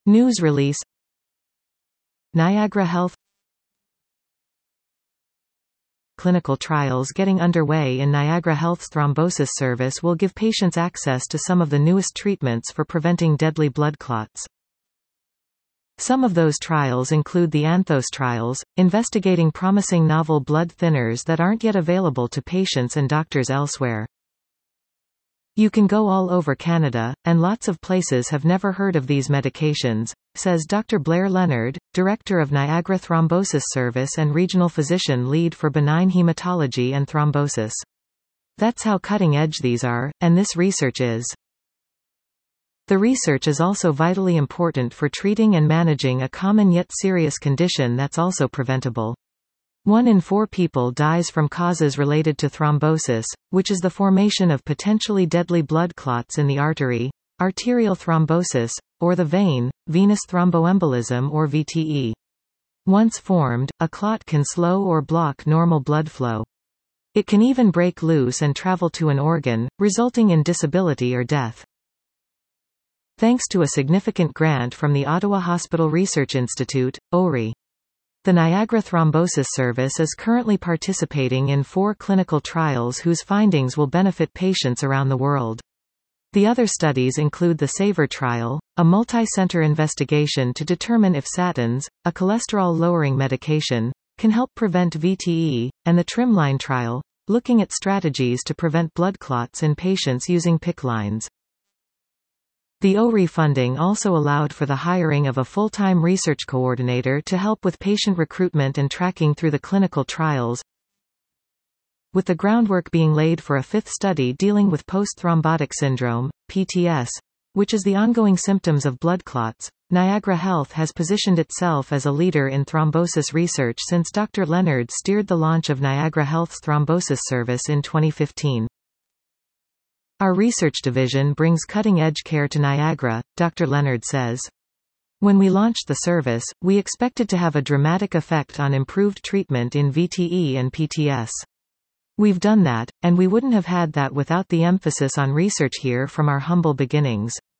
News release. Niagara Health. Clinical trials getting underway in Niagara Health's thrombosis service will give patients access to some of the newest treatments for preventing deadly blood clots. Some of those trials include the Anthos trials, investigating promising novel blood thinners that aren't yet available to patients and doctors elsewhere. You can go all over Canada, and lots of places have never heard of these medications, says Dr. Blair Leonard, Director of Niagara Thrombosis Service and Regional Physician Lead for Benign Hematology and Thrombosis. That's how cutting-edge these are, and this research is. The research is also vitally important for treating and managing a common yet serious condition that's also preventable. 1 in 4 people dies from causes related to thrombosis, which is the formation of potentially deadly blood clots in the artery, arterial thrombosis, or the vein, venous thromboembolism or VTE. Once formed, a clot can slow or block normal blood flow. It can even break loose and travel to an organ, resulting in disability or death. Thanks to a significant grant from the Ottawa Hospital Research Institute, ORI. The Niagara Thrombosis Service is currently participating in 4 clinical trials whose findings will benefit patients around the world. The other studies include the SAVOR trial, a multi-center investigation to determine if statins, a cholesterol-lowering medication, can help prevent VTE, and the TRIMLINE trial, looking at strategies to prevent blood clots in patients using PICC lines. The ORI funding also allowed for the hiring of a full-time research coordinator to help with patient recruitment and tracking through the clinical trials, with the groundwork being laid for a 5th study dealing with post-thrombotic syndrome, PTS, which is the ongoing symptoms of blood clots. Niagara Health has positioned itself as a leader in thrombosis research since Dr. Leonard steered the launch of Niagara Health's thrombosis service in 2015. Our research division brings cutting-edge care to Niagara, Dr. Leonard says. When we launched the service, we expected to have a dramatic effect on improved treatment in VTE and PTS. We've done that, and we wouldn't have had that without the emphasis on research here from our humble beginnings.